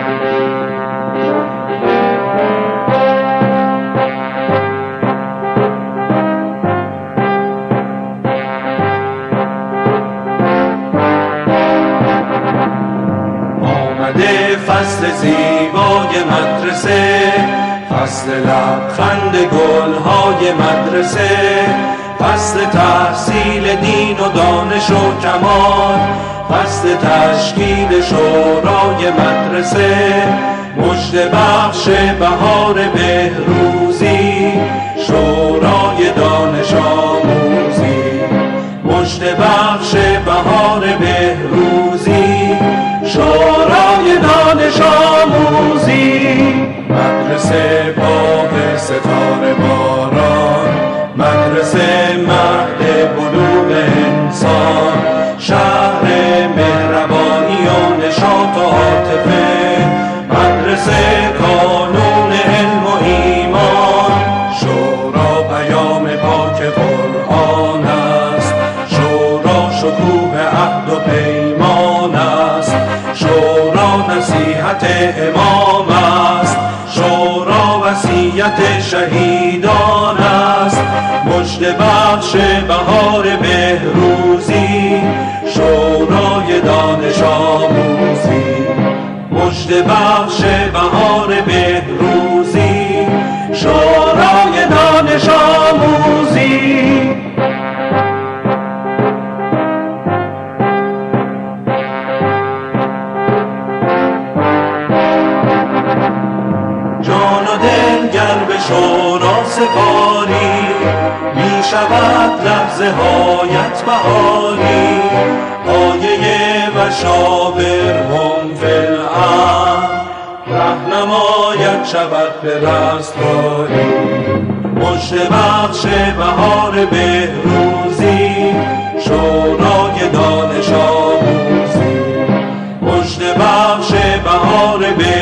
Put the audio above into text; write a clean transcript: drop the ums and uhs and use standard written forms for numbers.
فصل زیبای مدرسه، فصل لبخند گلهای مدرسه، فصل تحصیل دین و دانش و کمال، فصل تشکیل شورای مدرسه، مژده بخش بهار بهروزی، شورای دانش آموزی، مژده بخش بهار بهروزی، شورای دانش آموزی. مدرسه باغ ستاره باران، مدرسه مهد بلوغ انسان، شهر مهربانی و نشاط و عاطفه، مدرسه کانون علم و ایمان، شورا پیام پاک قرآن است، شورا شکوه عهد و پیمان است، شورا نصیحت امام است، شورا وصیت شهیدان است، مژده بخش بهار بهروزی، شورای دانش آموزی، مژده بخش بهار بهروزی، شورای دانش آموزی. جان و دل گر به شورا سپاری، می شود لحظه هایت بهاری، آیه و شاورهم فی الامر، رهنمایت شود به رستگاری، مژده بخش بهار بهروزی، شورای دانش آموزی، مژده بخش بهار بهروزی،